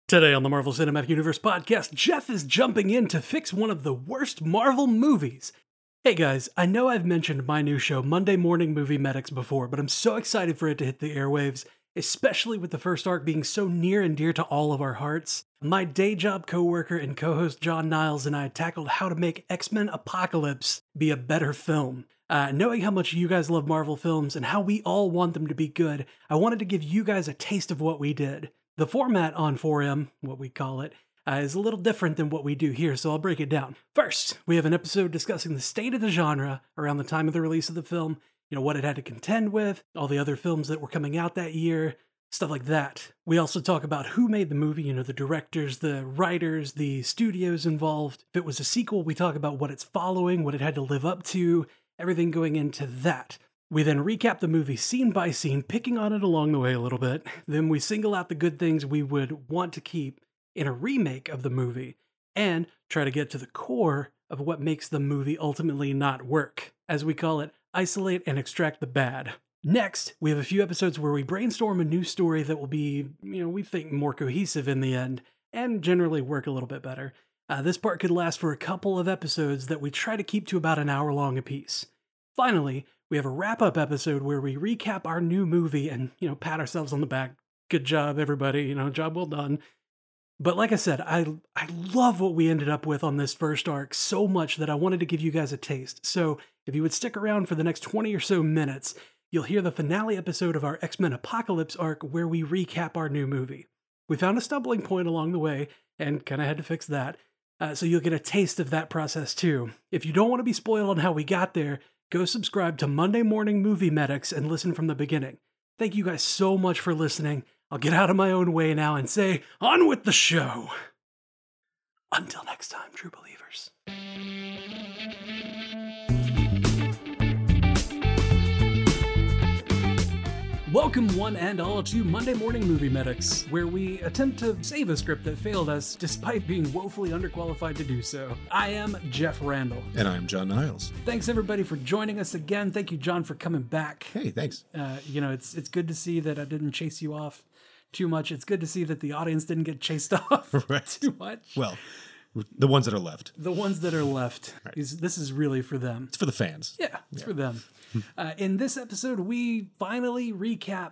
Today on the Marvel Cinematic Universe podcast, Jeff is jumping in to fix one of the worst Marvel movies. Hey guys, I know I've mentioned my new show, Monday Morning Movie Medics, before, but I'm so excited for it to hit the airwaves, especially with the first arc being so near and dear to all of our hearts. My day job coworker and co-host John Niles and I tackled how to make X-Men Apocalypse be a better film. Knowing how much you guys love Marvel films and how we all want them to be good, I wanted to give you guys a taste of what we did. The format on 4M, what we call it, is a little different than what we do here, so I'll break it down. First, we have an episode discussing the state of the genre around the time of the release of the film, what it had to contend with, all the other films that were coming out that year, stuff like that. We also talk about who made the movie, the directors, the writers, the studios involved. If it was a sequel, we talk about what it's following, what it had to live up to, everything going into that. We then recap the movie scene by scene, picking on it along the way a little bit. Then we single out the good things we would want to keep in a remake of the movie, and try to get to the core of what makes the movie ultimately not work. As we call it, isolate and extract the bad. Next, we have a few episodes where we brainstorm a new story that will be, we think more cohesive in the end, and generally work a little bit better. This part could last for a couple of episodes that we try to keep to about an hour long apiece. Finally, we have a wrap-up episode where we recap our new movie and, pat ourselves on the back. Good job, everybody. Job well done. But like I said, I love what we ended up with on this first arc so much that I wanted to give you guys a taste. So if you would stick around for the next 20 or so minutes, you'll hear the finale episode of our X-Men Apocalypse arc where we recap our new movie. We found a stumbling point along the way and kind of had to fix that. So you'll get a taste of that process too. If you don't want to be spoiled on how we got there, go subscribe to Monday Morning Movie Medics and listen from the beginning. Thank you guys so much for listening. I'll get out of my own way now and say, on with the show! Until next time, true believers. Welcome one and all to Monday Morning Movie Medics, where we attempt to save a script that failed us despite being woefully underqualified to do so. I am Jeff Randall. And I'm John Niles. Thanks everybody for joining us again. Thank you, John, for coming back. Hey, thanks. It's good to see that I didn't chase you off too much. It's good to see that the audience didn't get chased off too much. Well, the ones that are left. The ones that are left. Right. This is really for them. It's for the fans. Yeah, it's for them. In this episode, we finally recap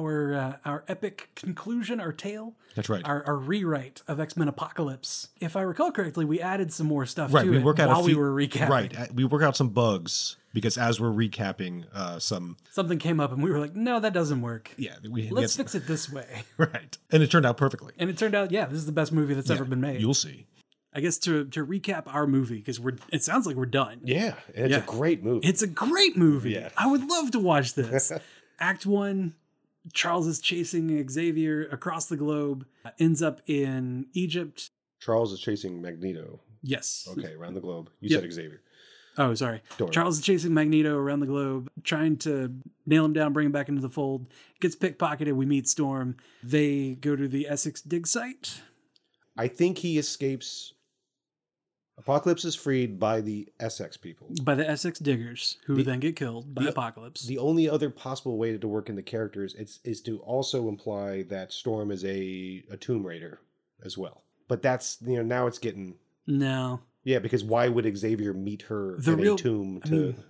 our epic conclusion, our tale. That's right. Our rewrite of X-Men Apocalypse. If I recall correctly, we added some more stuff Right, to we it work out while we were recapping. Right, we work out some bugs because as we're recapping, something came up and we were like, no, that doesn't work. Yeah, let's fix it this way. Right, and it turned out perfectly. And it turned out, this is the best movie that's ever been made. You'll see. I guess to recap our movie, because it sounds like we're done. Yeah, and it's a great movie. It's a great movie. Yeah. I would love to watch this. Act 1, Charles is chasing Xavier across the globe, ends up in Egypt. Charles is chasing Magneto. Yes. Okay, around the globe. You Yep. said Xavier. Oh, sorry. Don't worry. Charles is chasing Magneto around the globe, trying to nail him down, bring him back into the fold. Gets pickpocketed. We meet Storm. They go to the Essex dig site. I think he escapes. Apocalypse is freed by the Essex people. By the Essex diggers, who then get killed by Apocalypse. The only other possible way to work in the characters is to also imply that Storm is a Tomb Raider as well. But that's, now it's getting... No. Yeah, because why would Xavier meet her The in real- a tomb to... I mean,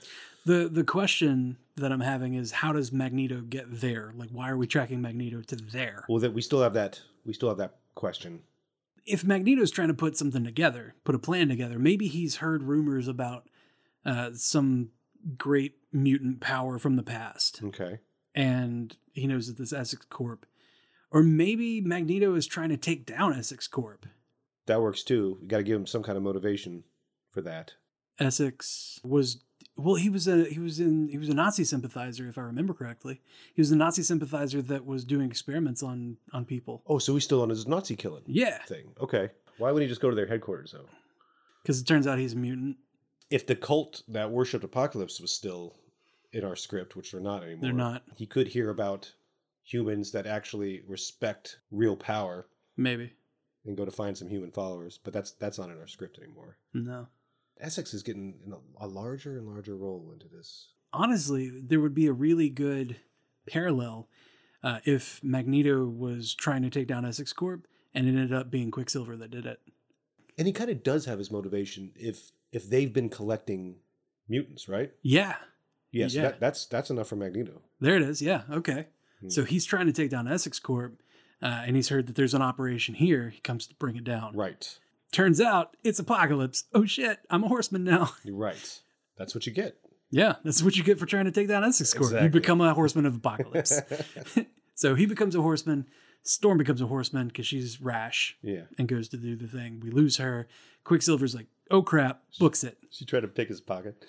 the question that I'm having is, how does Magneto get there? Like, why are we tracking Magneto to there? Well, that we still have that question. If Magneto's trying to put something together, put a plan together, maybe he's heard rumors about some great mutant power from the past. Okay. And he knows that this Essex Corp. Or maybe Magneto is trying to take down Essex Corp. That works too. You got to give him some kind of motivation for that. Essex was... Well, he was a Nazi sympathizer, if I remember correctly. He was a Nazi sympathizer that was doing experiments on people. Oh, so he's still on his Nazi killing thing. Okay. Why would he just go to their headquarters, though? Because it turns out he's a mutant. If the cult that worshipped Apocalypse was still in our script, which they're not anymore. They're not. He could hear about humans that actually respect real power. Maybe. And go to find some human followers. But that's not in our script anymore. No. Essex is getting a larger and larger role into this. Honestly, there would be a really good parallel if Magneto was trying to take down Essex Corp and it ended up being Quicksilver that did it. And he kind of does have his motivation if they've been collecting mutants, right? Yeah. Yes, Yeah. that's enough for Magneto. There it is. Yeah. Okay. So he's trying to take down Essex Corp, and he's heard that there's an operation here. He comes to bring it down. Right. Turns out it's Apocalypse. Oh shit, I'm a horseman now. You're right. That's what you get. Yeah, that's what you get for trying to take down Essex Corp. Exactly. You become a horseman of Apocalypse. So he becomes a horseman. Storm becomes a horseman because she's rash Yeah. and goes to do the thing. We lose her. Quicksilver's like, oh crap, books it. She tried to pick his pocket.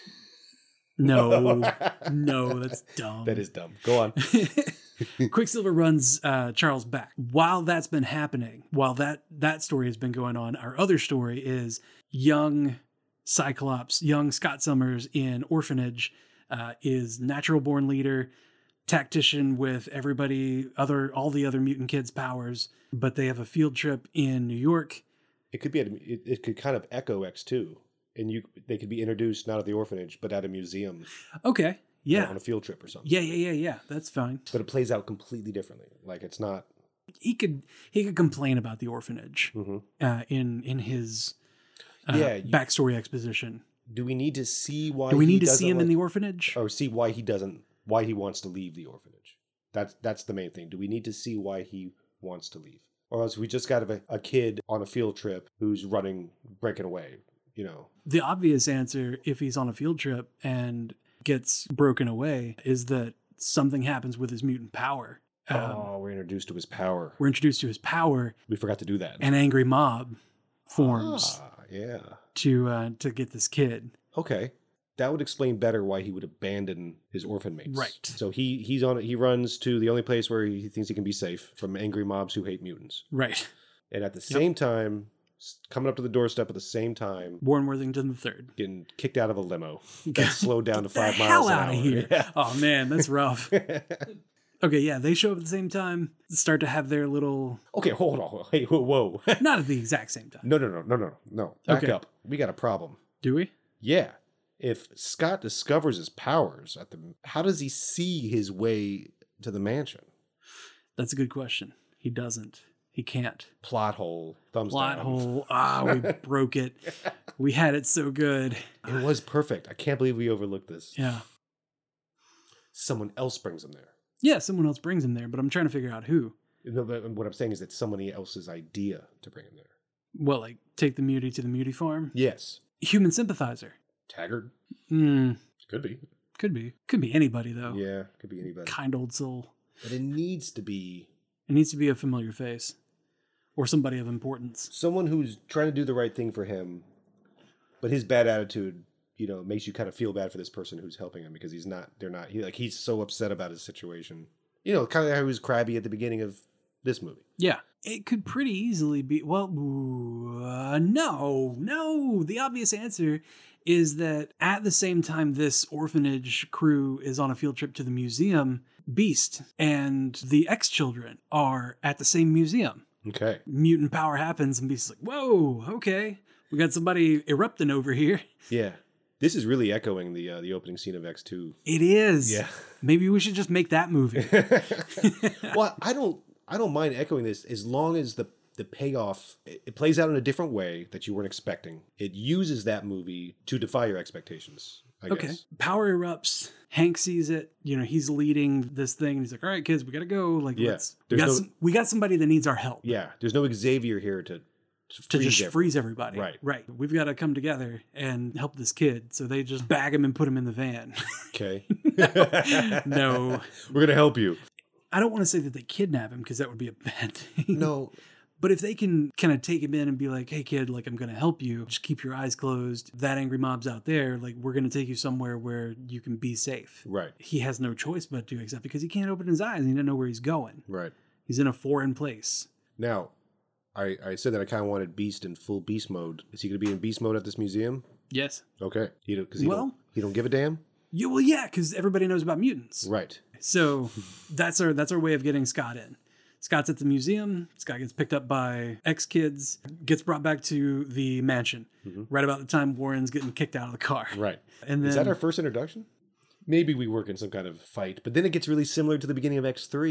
No, that's dumb. That is dumb. Go on. Quicksilver runs Charles back. While that's been happening, while that story has been going on, our other story is young Cyclops, young Scott Summers in orphanage, is natural born leader, tactician with all the other mutant kids' powers, but they have a field trip in New York. It could be it could kind of echo X2, and they could be introduced not at the orphanage but at a museum. Okay. Yeah. On a field trip or something. Yeah. That's fine. But it plays out completely differently. Like it's not. He could complain about the orphanage in his backstory exposition. Do we need to see why? Do we need to doesn't see him in like- the orphanage? or see why he wants to leave the orphanage? That's the main thing. Do we need to see why he wants to leave, or else we just got a kid on a field trip who's breaking away? You know. The obvious answer, if he's on a field trip and gets broken away, is that something happens with his mutant power. We're introduced to his power. We're introduced to his power. We forgot to do that. An angry mob forms Yeah. to get this kid. Okay. That would explain better why he would abandon his orphan mates. Right. So he runs to the only place where he thinks he can be safe from angry mobs who hate mutants. Right. And at the same time, coming up to the doorstep at the same time, Warren Worthington III. getting kicked out of a limo that's slowed down to 5 the miles hell an out hour. of here. Yeah. Oh man, that's rough. Okay, yeah, they show up at the same time, start to have their little... Okay, hold on. Hey, whoa. Not at the exact same time. No. Back Okay. up. We got a problem. Do we? Yeah. If Scott discovers his powers how does he see his way to the mansion? That's a good question. He doesn't. He can't. Plot hole. Thumbs Plot down. hole. We broke it. We had it so good. It was perfect. I can't believe we overlooked this. Yeah. Someone else brings him there. Yeah, someone else brings him there, but I'm trying to figure out who. No, but what I'm saying is that somebody else's idea to bring him there. Well, like, take the mutie to the mutie farm? Yes. Human sympathizer. Taggart? Hmm. Could be. Could be. Could be anybody, though. Yeah, could be anybody. Kind old soul. But it needs to be It needs to be a familiar face. Or somebody of importance. someone who's trying to do the right thing for him, but his bad attitude, makes you kind of feel bad for this person who's helping him because he's so upset about his situation. Kind of how he was crabby at the beginning of this movie. Yeah. It could pretty easily be, no. The obvious answer is that at the same time this orphanage crew is on a field trip to the museum, Beast and the X-Children are at the same museum. Okay. Mutant power happens and Beast's like, whoa, okay. We got somebody erupting over here. Yeah. This is really echoing the opening scene of X2. It is. Yeah. Maybe we should just make that movie. Well, I don't mind echoing this as long as the payoff, it plays out in a different way that you weren't expecting. It uses that movie to defy your expectations, I Okay. guess. Power erupts. Hank sees it. He's leading this thing. And he's like, all right, kids, we got to go. Like, Yeah. we got somebody that needs our help. Yeah. There's no Xavier here to Just freeze everybody. Right. We've got to come together and help this kid. So they just bag him and put him in the van. Okay. No. We're going to help you. I don't want to say that they kidnap him because that would be a bad thing. No. But if they can kind of take him in and be like, hey kid, like I'm going to help you. Just keep your eyes closed. That angry mob's out there. Like we're going to take you somewhere where you can be safe. Right. He has no choice but to accept because he can't open his eyes. He doesn't know where he's going. Right. He's in a foreign place. Now, I said that I kind of wanted Beast in full Beast mode. Is he going to be in Beast mode at this museum? Yes. Okay. Because he don't give a damn? Yeah, because everybody knows about mutants. Right. So that's our way of getting Scott in. Scott's at the museum. Scott gets picked up by X-Kids, gets brought back to the mansion. Right about the time Warren's getting kicked out of the car. Right. And then, Is that our first introduction? Maybe we work in some kind of fight, but then it gets really similar to the beginning of X3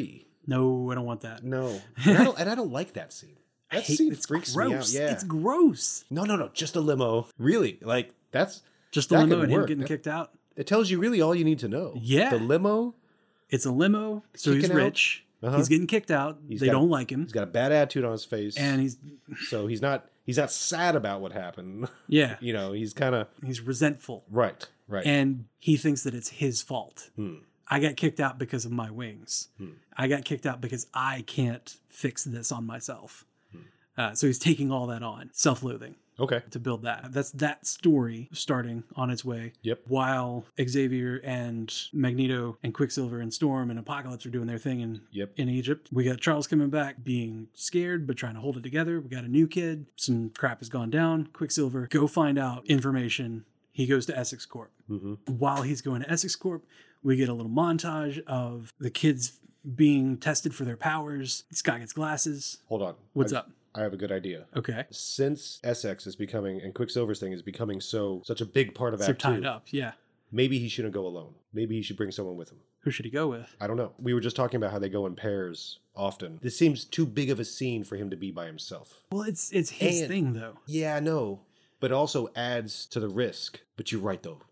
No, I don't want that. No, and I don't like that scene. That scene it's freaks gross. me out. Yeah, It's gross. no, just a limo. Really, like that's Just the that limo could and him work. getting kicked out. It tells you really all you need to know. Yeah. the limo. It's a limo, so he's Kicking out. rich. Uh-huh. He's getting kicked out. They got- don't like him. He's got a bad attitude on his face, And so he's not sad about what happened. yeah, You know, he's kind of he's resentful. right. And he thinks that it's his fault. Hmm. I got kicked out because of my wings. I got kicked out because I can't fix this on myself. So he's taking all that on, self-loathing, Okay. to build that. That's that story starting on its way. Yep. While Xavier and Magneto and Quicksilver and Storm and Apocalypse are doing their thing in Egypt. We got Charles coming back being scared but trying to hold it together. We got a new kid. Some crap has gone down. Quicksilver, go find out information. He goes to Essex Corp. While he's going to Essex Corp, we get a little montage of the kids being tested for their powers. Scott gets glasses. Hold on. What's up? I have a good idea. Okay. Since Essex is becoming and Quicksilver's thing is becoming such a big part of So Act tied 2, up. Yeah. maybe he shouldn't go alone. Maybe he should bring someone with him. Who should he go with? I don't know. We were just talking about how they go in pairs often. This seems too big of a scene for him to be by himself. Well, it's his And- thing, though. Yeah, I know. But it also adds to the risk. But you're right, though.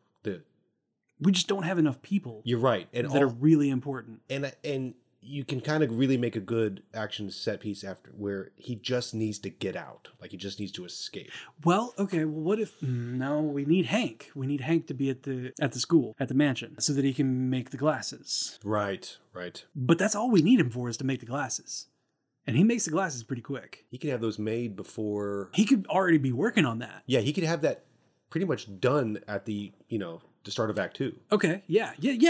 We just don't have enough people You're right. And that are really important. and you can kind of really make a good action set piece after where he just needs to get out. Like he just needs to escape. Well, okay. Well, what if no? We need Hank. We need Hank to be at the school, at the mansion, so that he can make the glasses. Right. But that's all we need him for, is to make the glasses, and he makes the glasses pretty quick. He can have those made before. He could already be working on that. Yeah, he could have that pretty much done at the start of Act 2. Okay. Yeah.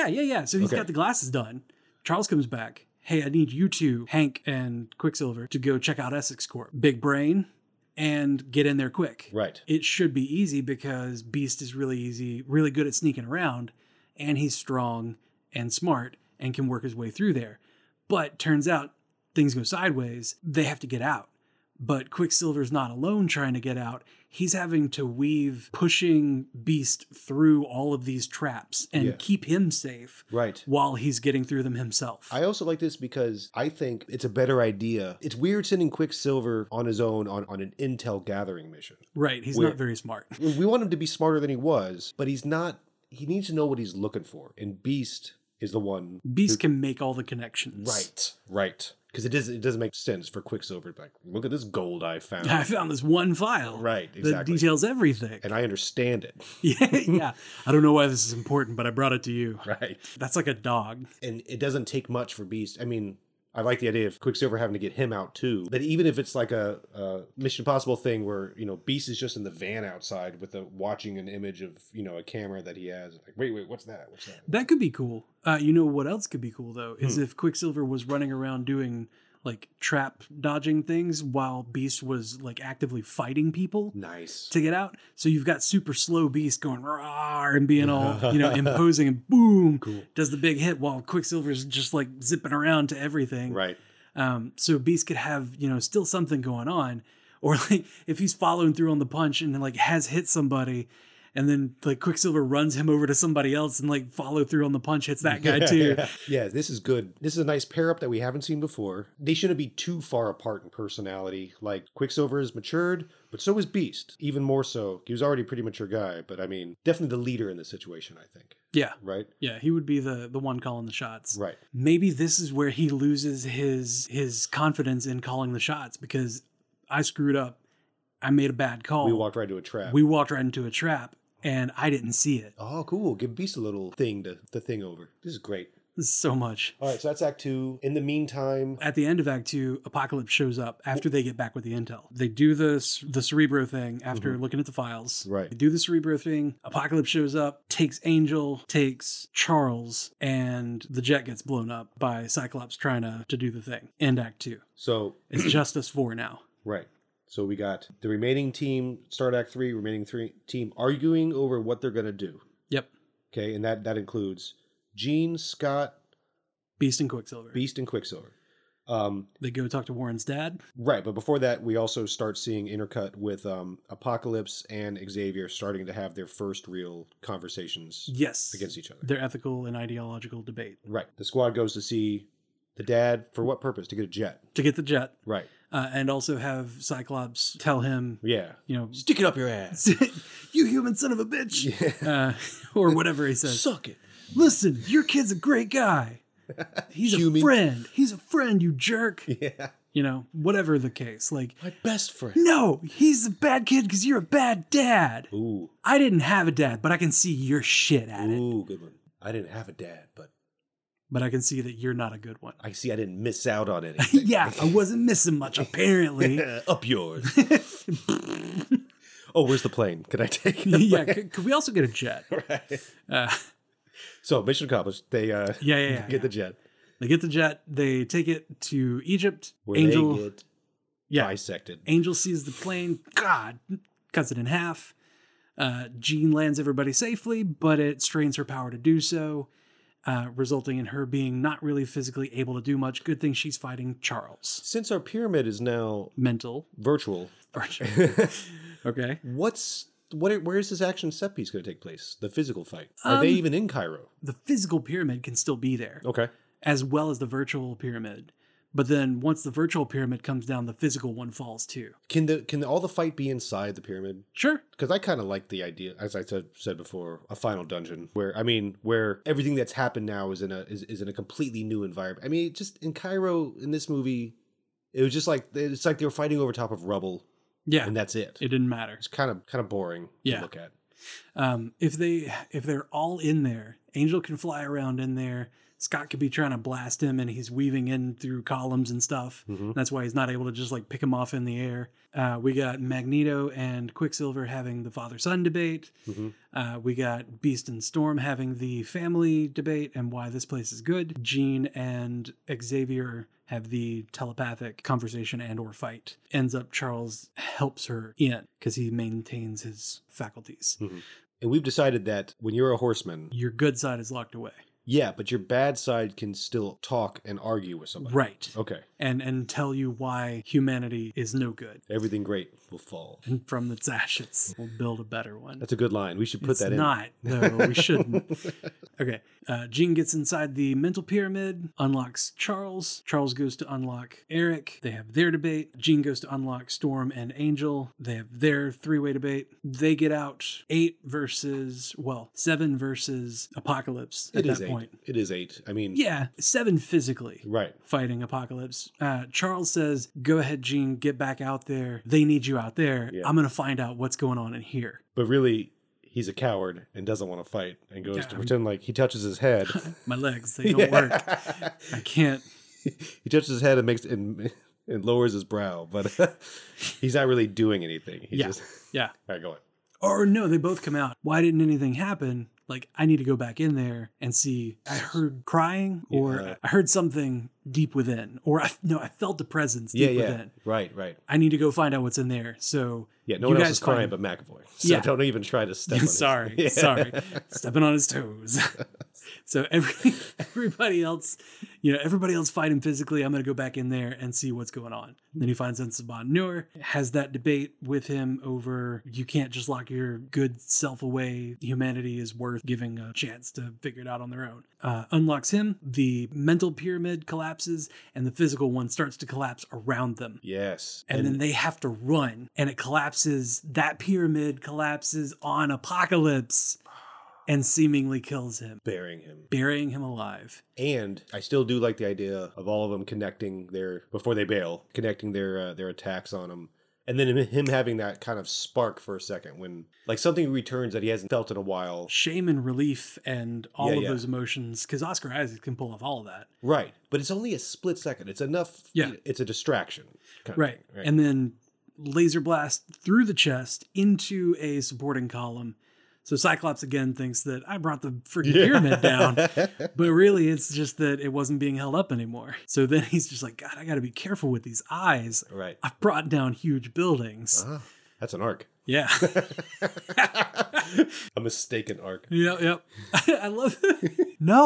So he's Okay. got the glasses done. Charles comes back. Hey, I need you two, Hank and Quicksilver, to go check out Essex Corp. Big brain, and get in there quick. Right. It should be easy because Beast is really good at sneaking around, and he's strong and smart and can work his way through there. But turns out things go sideways. They have to get out. But Quicksilver's not alone trying to get out. He's having to weave, pushing Beast through all of these traps and keep him safe Right. while he's getting through them himself. I also like this because I think it's a better idea. It's weird sending Quicksilver on his own on an intel gathering mission. Right. He's Where- not very smart. We want him to be smarter than he was, but he's not. He needs to know what he's looking for. And Beast is the one. Beast can make all the connections. Right. Because it doesn't make sense for Quicksilver to be like, look at this gold I found. I found this one file. Right, That exactly. details everything. And I understand it. Yeah. I don't know why this is important, but I brought it to you. Right. That's like a dog. And it doesn't take much for Beast. I mean, I like the idea of Quicksilver having to get him out too. But even if it's like a Mission Impossible thing where, Beast is just in the van outside with watching an image of, a camera that he has. Like, wait, what's that? That could be cool. You know what else could be cool, though, is if Quicksilver was running around doing like trap dodging things while Beast was like actively fighting people Nice. to get out. So you've got super slow Beast going rawr and being all, imposing, and boom, does the big hit while Quicksilver's just like zipping around to everything. Right. So Beast could have, still something going on. Or like if he's following through on the punch and then like has hit somebody, and then like Quicksilver runs him over to somebody else and like follow through on the punch, hits that guy too. Yeah, this is good. This is a nice pair up that we haven't seen before. They shouldn't be too far apart in personality. Like Quicksilver has matured, but so is Beast. Even more so. He was already a pretty mature guy, but I mean, definitely the leader in this situation, I think. Yeah. Right? Yeah, he would be the one calling the shots. Right. Maybe this is where he loses his confidence in calling the shots, because I screwed up. I made a bad call. We walked right into a trap. We walked right into a trap, and I didn't see it. Oh, cool. Give Beast a little thing to thing over. This is great. This is so much. All right, so that's Act 2. In the meantime, At the end of Act 2, Apocalypse shows up after they get back with the intel. They do the Cerebro thing after looking at the files. Right. They do the Cerebro thing. Apocalypse shows up, takes Angel, takes Charles, and the jet gets blown up by Cyclops trying to do the thing. End Act 2. so, It's just us four now. right. So we got the remaining team, start Act 3, remaining team arguing over what they're going to do. Yep. Okay, and that includes Jean, Scott, Beast and Quicksilver. Beast, and Quicksilver. They go talk to Warren's dad. Right, but before that, we also start seeing intercut with Apocalypse and Xavier starting to have their first real conversations Yes. against each other. Their ethical and ideological debate. Right. The squad goes to see The dad, for what purpose? To get a jet. to get the jet. Right. And also have Cyclops tell him, Yeah. you know, Stick it up your ass. you human son of a bitch, or whatever he says. Suck it. Listen, your kid's a great guy. He's a Human. friend. He's a friend, you jerk. Yeah. You know, whatever the case. Like, My best friend. no, he's a bad kid because you're a bad dad. Ooh. I didn't have a dad, but I can see your shit at it. Ooh, good one. I didn't have a dad, But I can see that you're not a good one. I see I didn't miss out on anything. Yeah, I wasn't missing much, apparently. Up yours. Oh, where's the plane? Can I take it? Yeah, could we also get a jet? Right. So, mission accomplished. They Yeah. get the jet. They get the jet. They take it to Egypt. Where Angel, they get yeah, dissected. Angel sees the plane. God, cuts it in half. Jean lands everybody safely, but it strains her power to do so, resulting in her being not really physically able to do much. Good thing she's fighting Charles. Since our pyramid is now Mental. virtual, Okay. where is this action set piece going to take place? The physical fight. Are they even in Cairo? The physical pyramid can still be there, Okay. as well as the virtual pyramid. But then once the virtual pyramid comes down, the physical one falls too. Can all the fight be inside the pyramid? Sure. Because I kind of like the idea, as I said before, a final dungeon where everything that's happened now is in a completely new environment. I mean, just in Cairo in this movie, it was just like it's like they were fighting over top of rubble, Yeah. and that's it. It didn't matter. It's kind of boring Yeah. to look at. If they're all in there, Angel can fly around in there. Scott could be trying to blast him, and he's weaving in through columns and stuff. Mm-hmm. That's why he's not able to just like pick him off in the air. We got Magneto and Quicksilver having the father-son debate. Mm-hmm. We got Beast and Storm having the family debate and why this place is good. Jean and Xavier have the telepathic conversation and or fight. Ends up Charles helps her in because he maintains his faculties. Mm-hmm. And we've decided that when you're a horseman, Your good side is locked away. yeah, but your bad side can still talk and argue with somebody. Right. Okay. And tell you why humanity is no good. Everything great will fall. And from its ashes, we'll build a better one. That's a good line. We should put It's that in. not, though. We shouldn't. Okay. Jean gets inside the mental pyramid, unlocks Charles. Charles goes to unlock Eric. They have their debate. Jean goes to unlock Storm and Angel. They have their three-way debate. They get out 7 versus Apocalypse at It is that 8. point. It is 8. I mean, Yeah, 7 physically. right. Fighting Apocalypse. Charles says, go ahead, Jean, get back out there. They need you out there. Yeah. I'm going to find out what's going on in here. But really, he's a coward and doesn't want to fight and goes Yeah. to pretend like he touches his head. My legs, they don't work. I can't. He touches his head and makes and lowers his brow, but he's not really doing anything. He's Yeah. just Yeah. all right, go on. Or no, they both come out. Why didn't anything happen? Like, I need to go back in there and see. I heard crying, or Yeah. I heard something deep within, or I felt the presence deep within. Right. I need to go find out what's in there. So Yeah, no you one else guys is crying find- but McAvoy. So Yeah. don't even try to step on his- sorry, Yeah. sorry, stepping on his toes. So everybody else, everybody else fighting physically. I'm gonna go back in there and see what's going on. Then he finds out Saban Nur, has that debate with him over you can't just lock your good self away. Humanity is worth giving a chance to figure it out on their own. Unlocks him. The mental pyramid collapses, and the physical one starts to collapse around them. Yes. And then they have to run, and it collapses. That pyramid collapses on Apocalypse and seemingly kills him, burying him. burying him alive. And I still do like the idea of all of them connecting before they bail, connecting their attacks on him. And then him having that kind of spark for a second when like something returns that he hasn't felt in a while. Shame and relief and all of Yeah. those emotions, because Oscar Isaac can pull off all of that. Right. But it's only a split second. It's enough. Yeah. It's a distraction. kind of Right. thing, And then laser blast through the chest into a supporting column. So Cyclops again thinks that I brought the freaking pyramid down, but really it's just that it wasn't being held up anymore. So then he's just like, God, I got to be careful with these eyes. Right. I've brought down huge buildings. That's an arc. Yeah. A mistaken arc. Yep. I love it. No.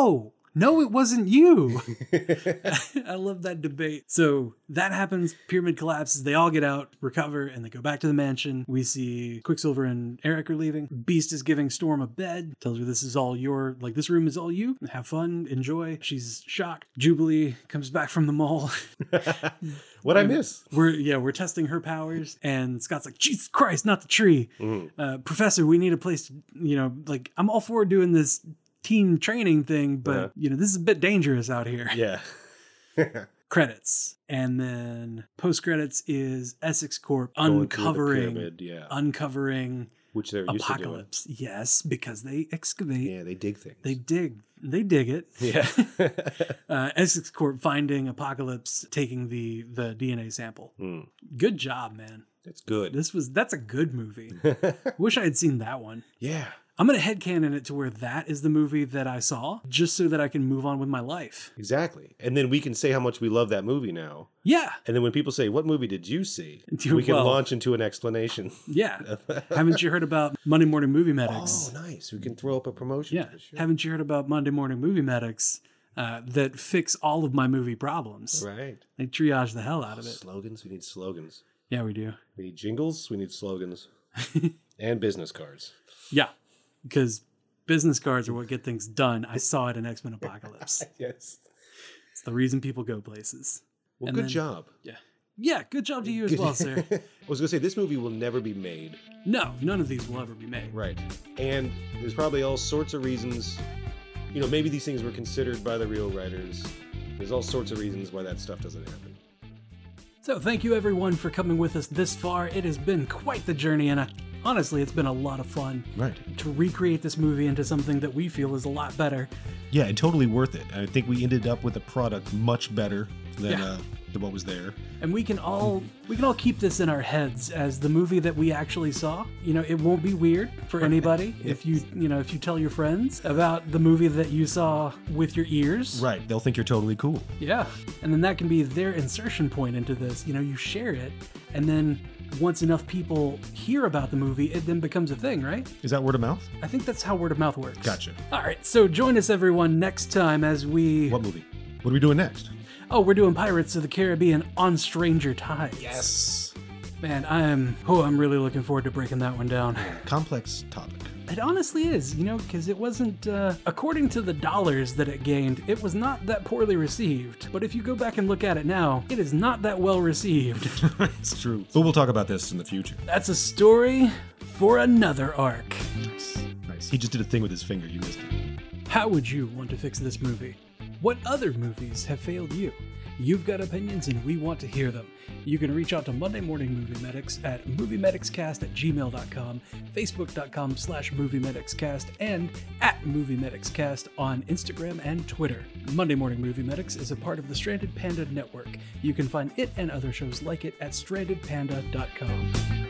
No, it wasn't you. I love that debate. So that happens. Pyramid collapses. They all get out, recover, and they go back to the mansion. We see Quicksilver and Eric are leaving. Beast is giving Storm a bed. Tells her this is all your, like, this room is all you. Have fun. Enjoy. She's shocked. Jubilee comes back from the mall. What'd I miss? We're testing her powers. And Scott's like, Jesus Christ, not the tree. Professor, we need a place to, like, I'm all for doing this team training thing, but this is a bit dangerous out here. Yeah. Credits. And then post credits is Essex Corp Going through the uncovering pyramid, uncovering which they're used Apocalypse. Yes, because they excavate. Yeah, they dig things. They dig it. Yeah. Essex Corp finding Apocalypse, taking the DNA sample. Good job, man. That's good. That's a good movie. Wish I had seen that one. Yeah. I'm going to headcanon it to where that is the movie that I saw, just so that I can move on with my life. Exactly. And then we can say how much we love that movie now. Yeah. And then when people say, what movie did you see? We can launch into an explanation. Yeah. Haven't you heard about Monday Morning Movie Medics? Oh, nice. We can throw up a promotion. Yeah. For sure. Haven't you heard about Monday Morning Movie Medics that fix all of my movie problems? Right. They triage the hell out of it. Slogans. We need slogans. Yeah, we do. We need jingles. We need slogans. And business cards. Yeah. Because business cards are what get things done. I saw it in X-Men Apocalypse. Yes. It's the reason people go places. Well, And good then- job. Yeah. Yeah, good job to you as well, sir. I was going to say, this movie will never be made. No, none of these will ever be made. Right. And there's probably all sorts of reasons. Maybe these things were considered by the real writers. There's all sorts of reasons why that stuff doesn't happen. So thank you everyone for coming with us this far. It has been quite the journey, and honestly, it's been a lot of fun Right. to recreate this movie into something that we feel is a lot better. Yeah, and totally worth it. I think we ended up with a product much better than Yeah. than what was there. And we can all keep this in our heads as the movie that we actually saw. It won't be weird for anybody if you tell your friends about the movie that you saw with your ears. Right. They'll think you're totally cool. Yeah. And then that can be their insertion point into this. You share it, and then once enough people hear about the movie, it then becomes a thing, right? Is that word of mouth? I think that's how word of mouth works. Gotcha. All right, so join us everyone next time as we... What movie? What are we doing next? Oh, we're doing Pirates of the Caribbean on Stranger Tides. Yes. Man, I'm really looking forward to breaking that one down. Complex topic. It honestly is, because it wasn't, according to the dollars that it gained, it was not that poorly received. But if you go back and look at it now, it is not that well received. It's true. But we'll talk about this in the future. That's a story for another arc. Nice. He just did a thing with his finger. You missed it. How would you want to fix this movie? What other movies have failed you? You've got opinions and we want to hear them. You can reach out to Monday Morning Movie Medics at moviemedicscast@gmail.com, facebook.com/moviemedicscast, and at moviemedicscast on Instagram and Twitter. Monday Morning Movie Medics is a part of the Stranded Panda Network. You can find it and other shows like it at strandedpanda.com.